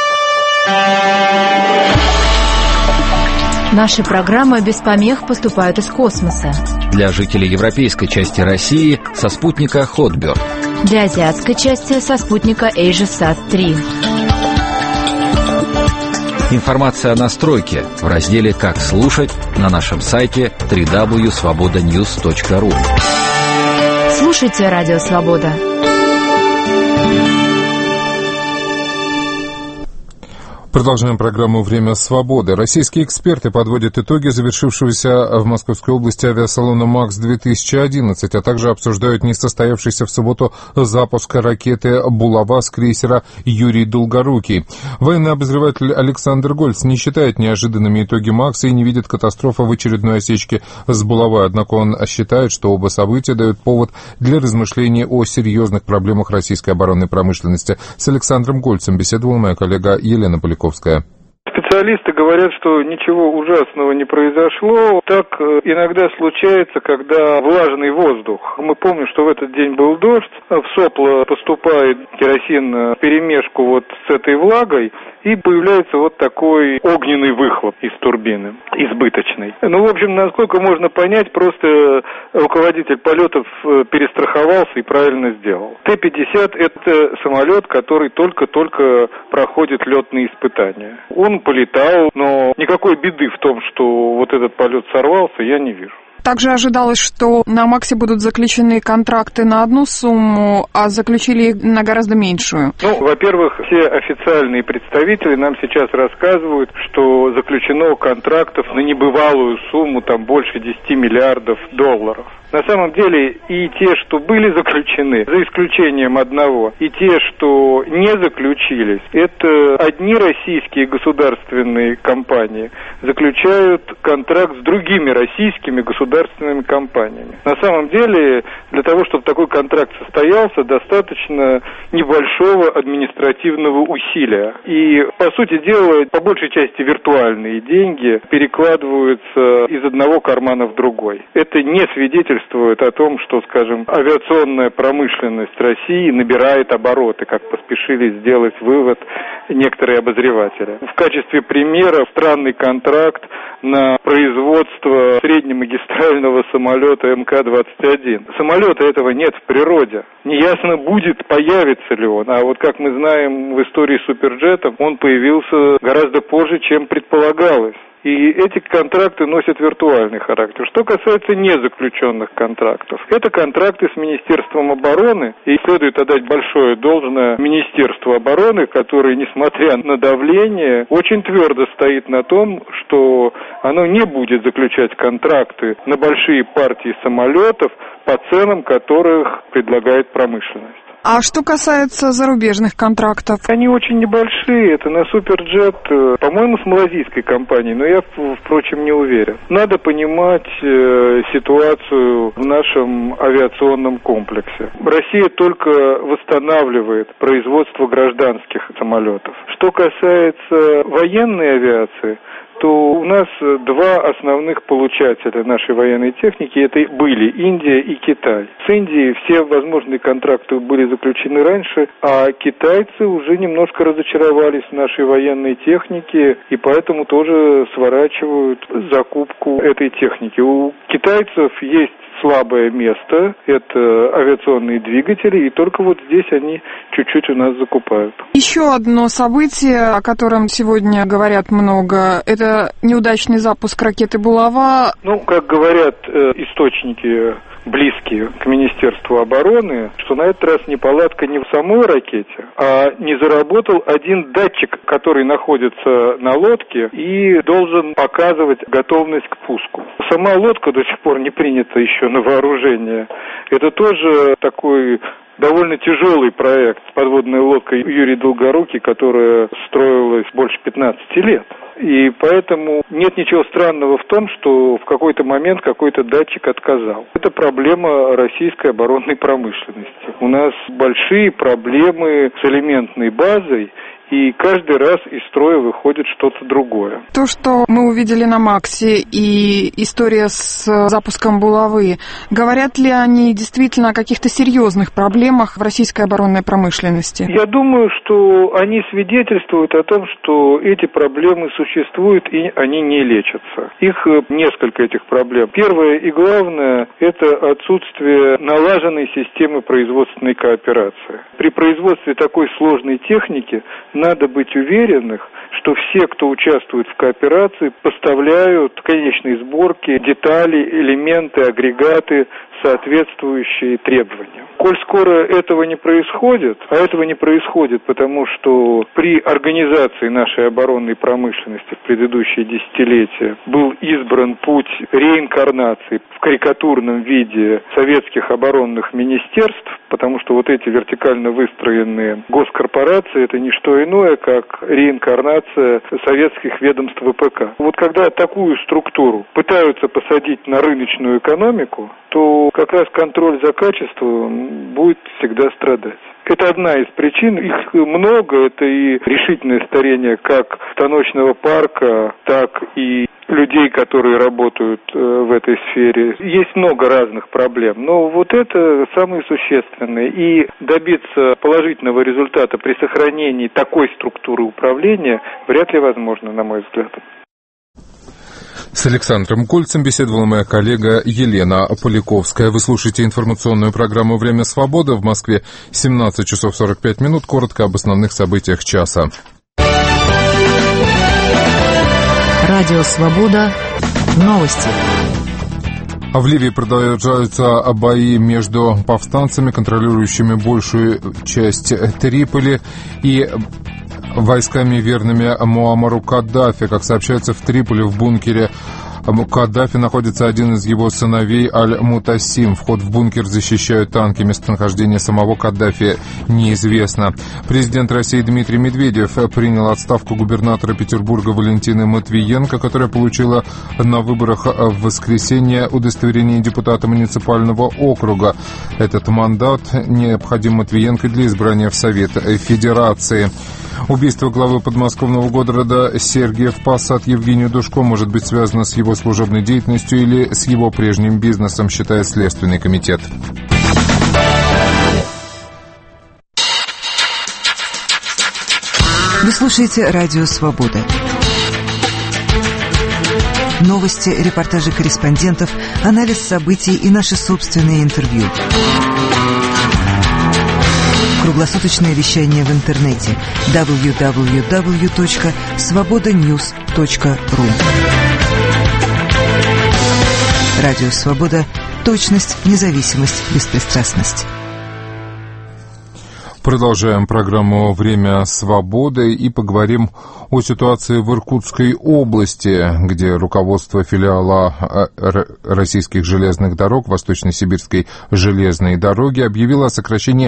Наши программы без помех поступают из космоса. Для жителей европейской части России со спутника Hotbird. Для азиатской части со спутника AsiaSat-3. Информация о настройке в разделе «Как слушать» на нашем сайте www.svobodanews.ru. Слушайте Радио Свобода. Продолжаем программу «Время свободы». Российские эксперты подводят итоги завершившегося в Московской области авиасалона МАКС-2011, а также обсуждают несостоявшийся в субботу запуск ракеты «Булава» с крейсера «Юрий Долгорукий». Военный обозреватель Александр Гольц не считает неожиданными итоги МАКСа и не видит катастрофы в очередной осечке с «Булавой», однако он считает, что оба события дают повод для размышлений о серьезных проблемах российской оборонной промышленности. С Александром Гольцем беседовала моя коллега Елена Полякова. Специалисты говорят, что ничего ужасного не произошло. Так иногда случается, когда влажный воздух. Мы помним, что в этот день был дождь, в сопла поступает керосин вперемешку вот с этой влагой, и появляется вот такой огненный выхлоп из турбины, избыточный. Ну, в общем, насколько можно понять, просто руководитель полетов перестраховался и правильно сделал. Т-50 – это самолет, который только-только проходит летные испытания. Он полетал, но никакой беды в том, что вот этот полет сорвался, я не вижу. Также ожидалось, что на МАКСе будут заключены контракты на одну сумму, а заключили на гораздо меньшую. Во-первых, все официальные представители нам сейчас рассказывают, что заключено контрактов на небывалую сумму, там больше 10 миллиардов долларов. На самом деле и те, что были заключены, за исключением одного, и те, что не заключились, это одни российские государственные компании заключают контракт с другими российскими государственными компаниями. На самом деле, для того, чтобы такой контракт состоялся, достаточно небольшого административного усилия. И, по сути дела, по большей части виртуальные деньги перекладываются из одного кармана в другой. Это не свидетельствует о том, что, скажем, авиационная промышленность России набирает обороты, как поспешили сделать вывод некоторые обозреватели. В качестве примера странный контракт на производство среднемагистрального самолета МК-21. Самолета этого нет в природе. Неясно будет, появится ли он. А вот как мы знаем в истории суперджетов, он появился гораздо позже, чем предполагалось. И эти контракты носят виртуальный характер. Что касается незаключенных контрактов, это контракты с Министерством обороны, и следует отдать большое должное Министерству обороны, которое, несмотря на давление, очень твердо стоит на том, что оно не будет заключать контракты на большие партии самолетов по ценам, которых предлагает промышленность. А что касается зарубежных контрактов? Они очень небольшие. Это на Суперджет, по-моему, с малазийской компанией, но я, впрочем, не уверен. Надо понимать ситуацию в нашем авиационном комплексе. Россия только восстанавливает производство гражданских самолетов. Что касается военной авиации, то у нас два основных получателя нашей военной техники, это были Индия и Китай. С Индией все возможные контракты были заключены раньше, а китайцы уже немножко разочаровались в нашей военной технике и поэтому тоже сворачивают закупку этой техники. У китайцев есть слабое место, это авиационные двигатели, и только вот здесь они чуть-чуть у нас закупают. Еще одно событие, о котором сегодня говорят много, это неудачный запуск ракеты «Булава». Как говорят источники, близкие к Министерству обороны, что на этот раз неполадка не в самой ракете, а не заработал один датчик, который находится на лодке и должен показывать готовность к пуску. Сама лодка до сих пор не принята еще на вооружение. Это тоже такой довольно тяжелый проект. Подводная лодка Юрий Долгорукий, которая строилась больше 15 лет. И поэтому нет ничего странного в том, что в какой-то момент какой-то датчик отказал. Это проблема российской оборонной промышленности. У нас большие проблемы с элементной базой, и каждый раз из строя выходит что-то другое. То, что мы увидели на МАКСе, и история с запуском «Булавы», говорят ли они действительно о каких-то серьезных проблемах в российской оборонной промышленности? Я думаю, что они свидетельствуют о том, что эти проблемы существуют, и они не лечатся. Их несколько, этих проблем. Первое и главное – это отсутствие налаженной системы производственной кооперации. При производстве такой сложной техники надо быть уверенным, что все, кто участвует в кооперации, поставляют конечной сборки детали, элементы, агрегаты, соответствующие требованиям. Коль скоро этого не происходит, а этого не происходит, потому что при организации нашей оборонной промышленности в предыдущие десятилетия был избран путь реинкарнации в карикатурном виде советских оборонных министерств, потому что вот эти вертикально выстроенные госкорпорации – это не что иное, как реинкарнация советских ведомств ВПК. Вот когда такую структуру пытаются посадить на рыночную экономику, то как раз контроль за качеством будет всегда страдать. Это одна из причин, их много, это и решительное старение как станочного парка, так и людей, которые работают в этой сфере. Есть много разных проблем, но вот это самые существенные. И добиться положительного результата при сохранении такой структуры управления вряд ли возможно, на мой взгляд. С Александром Кольцем беседовала моя коллега Елена Поляковская. Вы слушаете информационную программу «Время свободы». В Москве 17 часов 45 минут. Коротко об основных событиях часа. Радио «Свобода». Новости. В Ливии продолжаются бои между повстанцами, контролирующими большую часть Триполи, и войсками, верными Муаммару Каддафи. Как сообщается, в Триполи в бункере Каддафи находится один из его сыновей Аль-Мутасим. Вход в бункер защищают танки. Местонахождение самого Каддафи неизвестно. Президент России Дмитрий Медведев принял отставку губернатора Петербурга Валентины Матвиенко, которая получила на выборах в воскресенье удостоверение депутата муниципального округа. Этот мандат необходим Матвиенко для избрания в Совет Федерации. Убийство главы подмосковного города Сергиев Посад Евгению Душко может быть связано с его служебной деятельностью или с его прежним бизнесом, считает Следственный комитет. Вы слушаете «Радио Свобода». Новости, репортажи корреспондентов, анализ событий и наши собственные интервью. Круглосуточное вещание в интернете www.svobodanews.ru. Радио Свобода. Точность, независимость, беспристрастность. Продолжаем программу «Время свободы» и поговорим о ситуации в Иркутской области, где руководство филиала российских железных дорог Восточно-Сибирской железной дороги объявило о сокращении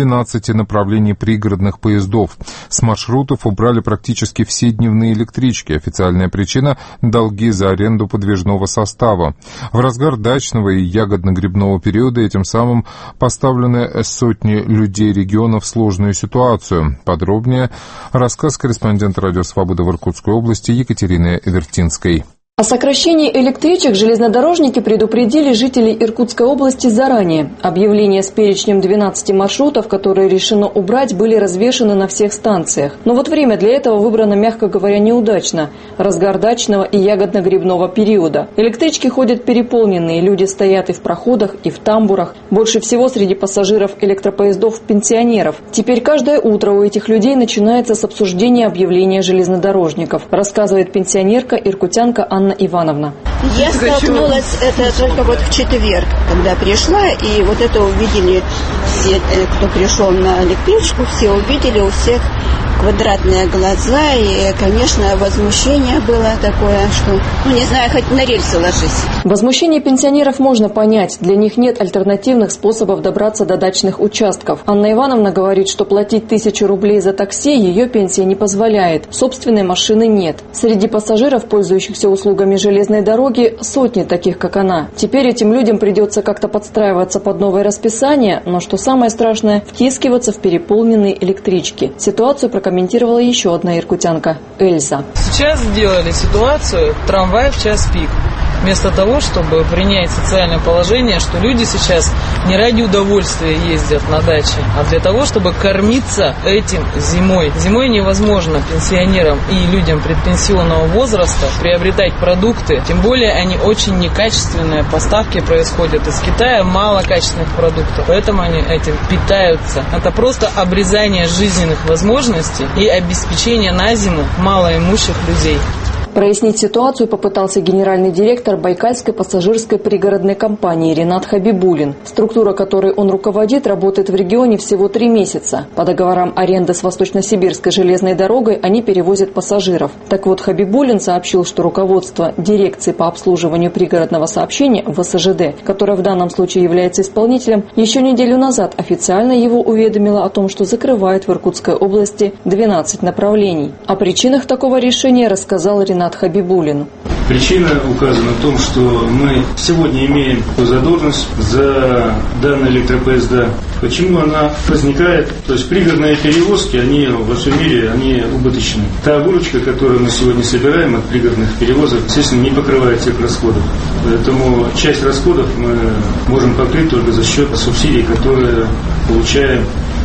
12 направлений пригородных поездов. С маршрутов убрали практически все дневные электрички. Официальная причина – долги за аренду подвижного состава. В разгар дачного и ягодно-грибного периода этим самым поставлены сотни людей региона в сложную ситуацию. Подробнее рассказ корреспондента «Радио Свобода» в Иркутской области Екатерины Вертинской. О сокращении электричек железнодорожники предупредили жителей Иркутской области заранее. Объявления с перечнем 12 маршрутов, которые решено убрать, были развешаны на всех станциях. Но вот время для этого выбрано, мягко говоря, неудачно. Разгар дачного и ягодно-грибного периода. Электрички ходят переполненные, люди стоят и в проходах, и в тамбурах. Больше всего среди пассажиров электропоездов пенсионеров. Теперь каждое утро у этих людей начинается с обсуждения объявления железнодорожников, рассказывает пенсионерка, иркутянка Анна Ивановна. Я столкнулась это только вот в четверг, когда пришла, и вот это увидели все, кто пришел на электричку, все увидели, у всех квадратные глаза, и, конечно, возмущение было такое, что, не знаю, хоть на рельсы ложись. Возмущение пенсионеров можно понять. Для них нет альтернативных способов добраться до дачных участков. Анна Ивановна говорит, что платить 1000 рублей за такси ее пенсия не позволяет. Собственной машины нет. Среди пассажиров, пользующихся услугами железной дороги, сотни таких, как она. Теперь этим людям придется как-то подстраиваться под новое расписание, но, что самое страшное, втискиваться в переполненные электрички. Ситуацию прокомментировала еще одна иркутянка Эльза. Сейчас сделали ситуацию трамвай в час пик. Вместо того, чтобы принять социальное положение, что люди сейчас не ради удовольствия ездят на даче, а для того, чтобы кормиться этим зимой. Зимой невозможно пенсионерам и людям предпенсионного возраста приобретать продукты, тем более они очень некачественные, поставки происходят из Китая, мало качественных продуктов, поэтому они этим питаются. Это просто обрезание жизненных возможностей и обеспечение на зиму малоимущих людей. Прояснить ситуацию попытался генеральный директор Байкальской пассажирской пригородной компании Ринат Хабибулин. Структура, которой он руководит, работает в регионе всего 3 месяца. По договорам аренды с Восточно-Сибирской железной дорогой они перевозят пассажиров. Так вот, Хабибулин сообщил, что руководство дирекции по обслуживанию пригородного сообщения ВСЖД, которое в данном случае является исполнителем, еще неделю назад официально его уведомило о том, что закрывает в Иркутской области 12 направлений. О причинах такого решения рассказал Ринат Хабибулин. Причина указана в том, что мы сегодня имеем задолженность за данные электропоезда. Почему она возникает? То есть пригородные перевозки, они во всем мире, они убыточны. Та выручка, которую мы сегодня собираем от пригородных перевозок, естественно, не покрывает всех расходов. Поэтому часть расходов мы можем покрыть только за счет субсидий, которые получаем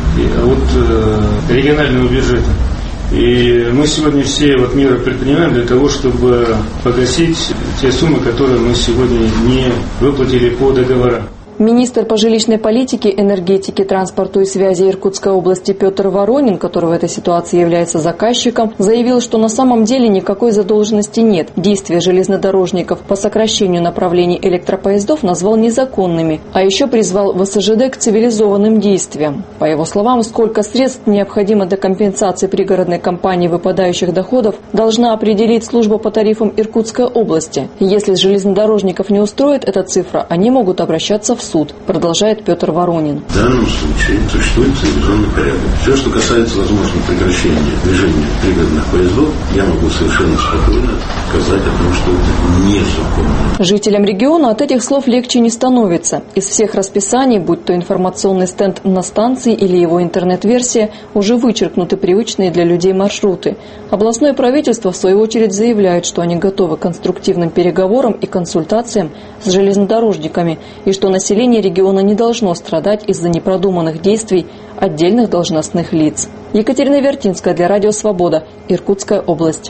от регионального бюджета. И мы сегодня все меры предпринимаем для того, чтобы погасить те суммы, которые мы сегодня не выплатили по договорам. Министр по жилищной политике, энергетике, транспорту и связи Иркутской области Петр Воронин, который в этой ситуации является заказчиком, заявил, что на самом деле никакой задолженности нет. Действия железнодорожников по сокращению направлений электропоездов назвал незаконными, а еще призвал ВСЖД к цивилизованным действиям. По его словам, сколько средств необходимо для компенсации пригородной компании выпадающих доходов, должна определить служба по тарифам Иркутской области. Если железнодорожников не устроит эта цифра, они могут обращаться в суд, продолжает Петр Воронин. В данном случае существует цивилизованный порядок. Все, что касается возможного прекращения движения пригородных поездов, я могу совершенно спокойно сказать о том, что это незаконно. Жителям региона от этих слов легче не становится. Из всех расписаний, будь то информационный стенд на станции или его интернет-версия, уже вычеркнуты привычные для людей маршруты. Областное правительство, в свою очередь, заявляет, что они готовы к конструктивным переговорам и консультациям с железнодорожниками, и что население региона не должно страдать из-за непродуманных действий отдельных должностных лиц. Екатерина Вертинская для Радио Свобода, Иркутская область.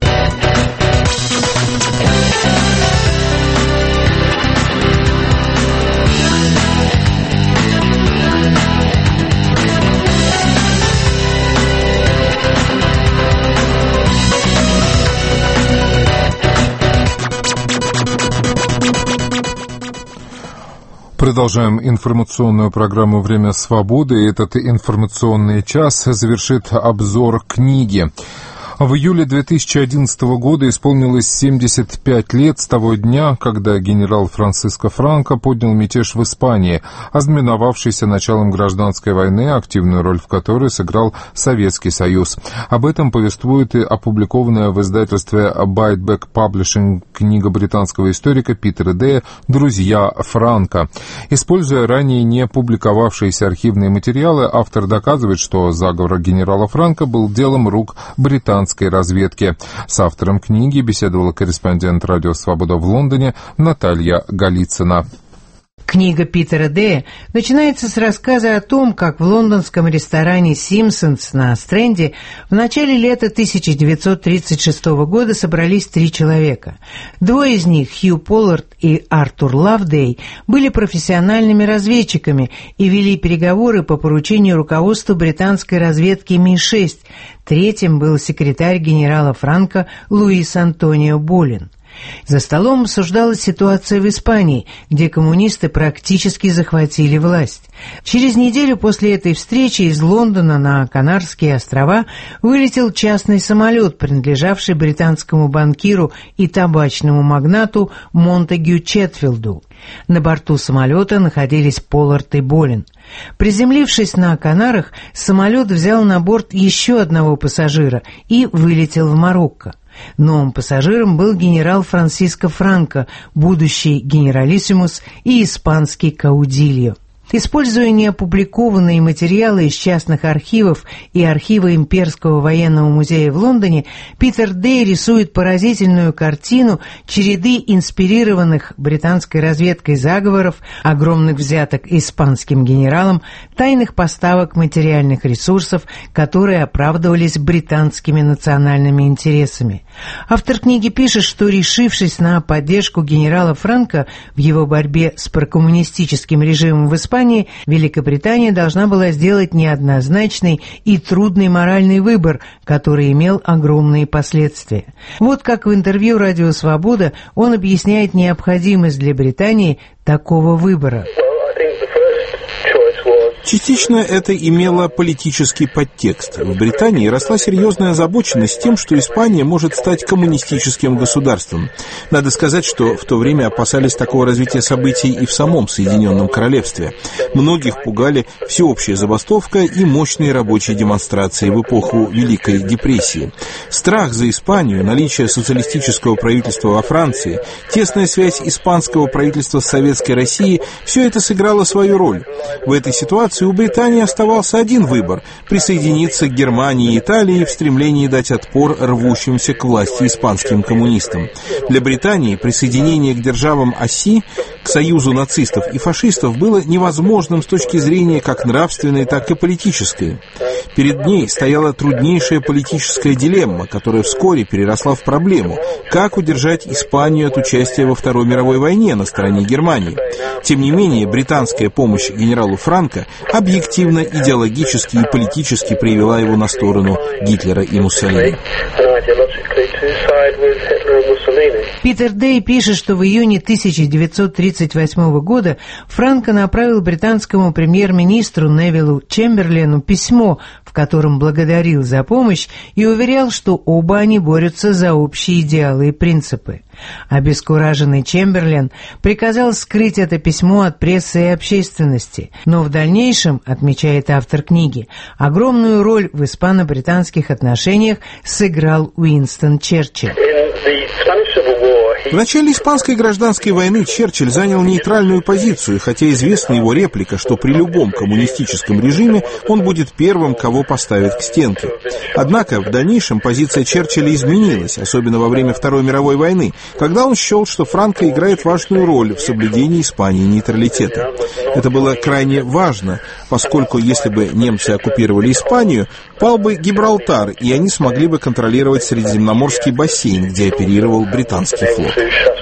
Продолжаем информационную программу «Время свободы». Этот информационный час завершит обзор книги. В июле 2011 года исполнилось 75 лет с того дня, когда генерал Франциско Франко поднял мятеж в Испании, ознаменовавшийся началом гражданской войны, активную роль в которой сыграл Советский Союз. Об этом повествует и опубликованная в издательстве Byteback Publishing книга британского историка Питера Дея «Друзья Франко». Используя ранее не публиковавшиеся архивные материалы, автор доказывает, что заговор генерала Франко был делом рук британцев разведки. С автором книги беседовала корреспондент «Радио Свобода» в Лондоне Наталья Голицына. Книга Питера Дея начинается с рассказа о том, как в лондонском ресторане «Симпсонс» на Стрэнде в начале лета 1936 года собрались 3 человека. 2 из них, Хью Поллард и Артур Лавдей, были профессиональными разведчиками и вели переговоры по поручению руководства британской разведки Ми-6. Третьим был секретарь генерала Франко Луис Антонио Болин. За столом обсуждалась ситуация в Испании, где коммунисты практически захватили власть. Через неделю после этой встречи из Лондона на Канарские острова вылетел частный самолет, принадлежавший британскому банкиру и табачному магнату Монтегю Четфилду. На борту самолета находились Поллард и Болин. Приземлившись на Канарах, самолет взял на борт еще одного пассажира и вылетел в Марокко. Новым пассажиром был генерал Франсиско Франко, будущий генералиссимус и испанский каудильо. Используя неопубликованные материалы из частных архивов и архива Имперского военного музея в Лондоне, Питер Дей рисует поразительную картину череды инспирированных британской разведкой заговоров, огромных взяток испанским генералам, тайных поставок материальных ресурсов, которые оправдывались британскими национальными интересами. Автор книги пишет, что, решившись на поддержку генерала Франко в его борьбе с прокоммунистическим режимом в Испании, Великобритания должна была сделать неоднозначный и трудный моральный выбор, который имел огромные последствия. Вот как в интервью «Радио Свобода» он объясняет необходимость для Британии такого выбора. Частично это имело политический подтекст. В Британии росла серьезная озабоченность тем, что Испания может стать коммунистическим государством. Надо сказать, что в то время опасались такого развития событий и в самом Соединенном Королевстве. Многих пугали всеобщая забастовка и мощные рабочие демонстрации в эпоху Великой депрессии. Страх за Испанию, наличие социалистического правительства во Франции, тесная связь испанского правительства с Советской Россией – все это сыграло свою роль. В этой ситуации у Британии оставался один выбор – присоединиться к Германии и Италии в стремлении дать отпор рвущимся к власти испанским коммунистам. Для Британии присоединение к державам оси, к союзу нацистов и фашистов было невозможным с точки зрения как нравственной, так и политической. Перед ней стояла труднейшая политическая дилемма, которая вскоре переросла в проблему: как удержать Испанию от участия во Второй мировой войне на стороне Германии. Тем не менее, британская помощь генералу Франко объективно, идеологически и политически привела его на сторону Гитлера и Муссолини. Питер Дэй пишет, что в июне 1938 года Франко направил британскому премьер-министру Невиллу Чемберлену письмо, в котором благодарил за помощь и уверял, что оба они борются за общие идеалы и принципы. Обескураженный Чемберлен приказал скрыть это письмо от прессы и общественности, но в дальнейшем, отмечает автор книги, огромную роль в испано-британских отношениях сыграл Уинстон Черчилль. В начале Испанской гражданской войны Черчилль занял нейтральную позицию, хотя известна его реплика, что при любом коммунистическом режиме он будет первым, кого поставят к стенке. Однако в дальнейшем позиция Черчилля изменилась, особенно во время Второй мировой войны, когда он счел, что Франко играет важную роль в соблюдении Испании нейтралитета. Это было крайне важно, поскольку если бы немцы оккупировали Испанию, пал бы Гибралтар, и они смогли бы контролировать Средиземноморский бассейн, где оперировал британский флот.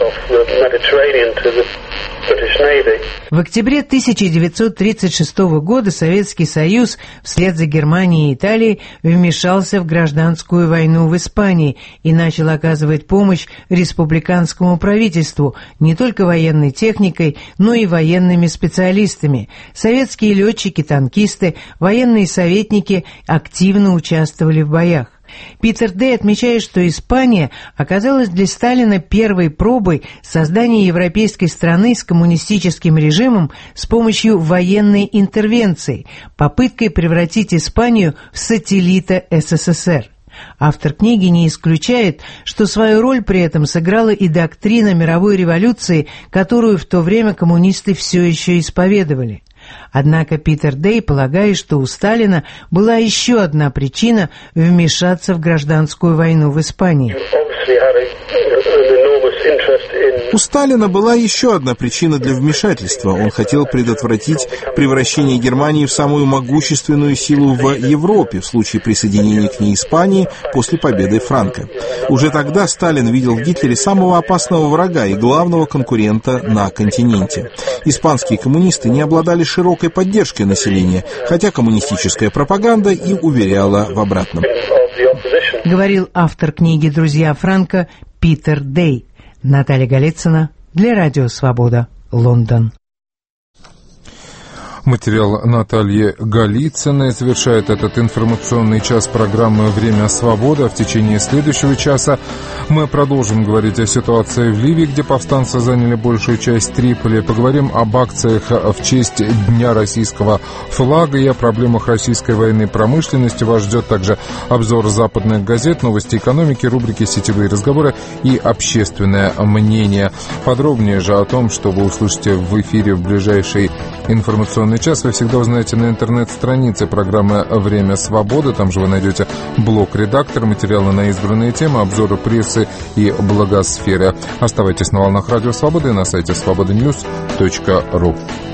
В октябре 1936 года Советский Союз вслед за Германией и Италией вмешался в гражданскую войну в Испании и начал оказывать помощь республиканскому правительству не только военной техникой, но и военными специалистами. Советские летчики, танкисты, военные советники активно участвовали в боях. Питер Дэй отмечает, что Испания оказалась для Сталина первой пробой создания европейской страны с коммунистическим режимом с помощью военной интервенции, попыткой превратить Испанию в сателлита СССР. Автор книги не исключает, что свою роль при этом сыграла и доктрина мировой революции, которую в то время коммунисты все еще исповедовали. Однако Питер Дэй полагает, что у Сталина была еще одна причина вмешаться в гражданскую войну в Испании. У Сталина была еще одна причина для вмешательства. Он хотел предотвратить превращение Германии в самую могущественную силу в Европе в случае присоединения к ней Испании после победы Франко. Уже тогда Сталин видел в Гитлере самого опасного врага и главного конкурента на континенте. Испанские коммунисты не обладали широкой поддержкой населения, хотя коммунистическая пропаганда и уверяла в обратном. Говорил автор книги «Друзья Франко» Питер Дэй. Наталья Голицына для Радио Свобода, Лондон. Материал Натальи Голицыной завершает этот информационный час программы «Время свободы». В течение следующего часа мы продолжим говорить о ситуации в Ливии, где повстанцы заняли большую часть Триполи. Поговорим об акциях в честь Дня российского флага и о проблемах российской военной промышленности. Вас ждет также обзор западных газет, новости экономики, рубрики «Сетевые разговоры» и «Общественное мнение». Подробнее же о том, что вы услышите в эфире в ближайший информационный час, вы всегда узнаете на интернет-странице программы «Время свободы». Там же вы найдете блог «Редактор», материалы на избранные темы, обзоры прессы и благосферы. Оставайтесь на волнах Радио Свободы и на сайте svobodanews.ru.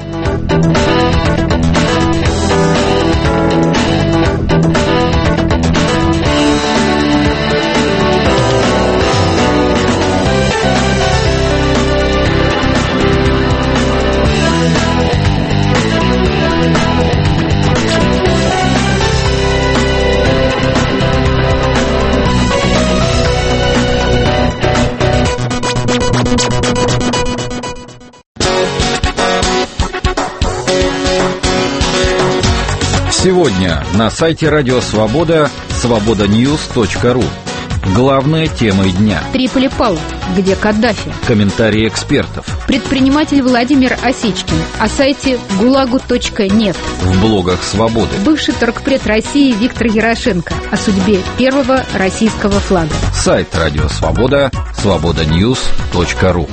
Сегодня на сайте Радио Свобода svobodanews.ru. Главные темы дня. Триполи пал. Где Каддафи? Комментарии экспертов. Предприниматель Владимир Осечкин о сайте gulagu.net. В блогах Свободы. Бывший торгпред России Виктор Ярошенко о судьбе первого российского флага. Сайт Радио Свобода svobodanews.ru.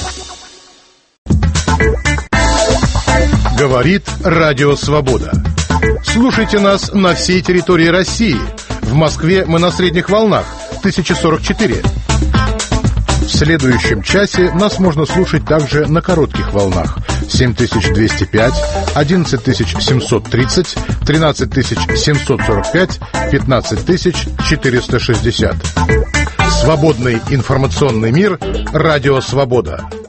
Говорит Радио Свобода. Слушайте нас на всей территории России. В Москве мы на средних волнах 1044. В следующем часе нас можно слушать также на коротких волнах: 7205, 11730, 13745, 15460. Свободный информационный мир. Радио Свобода.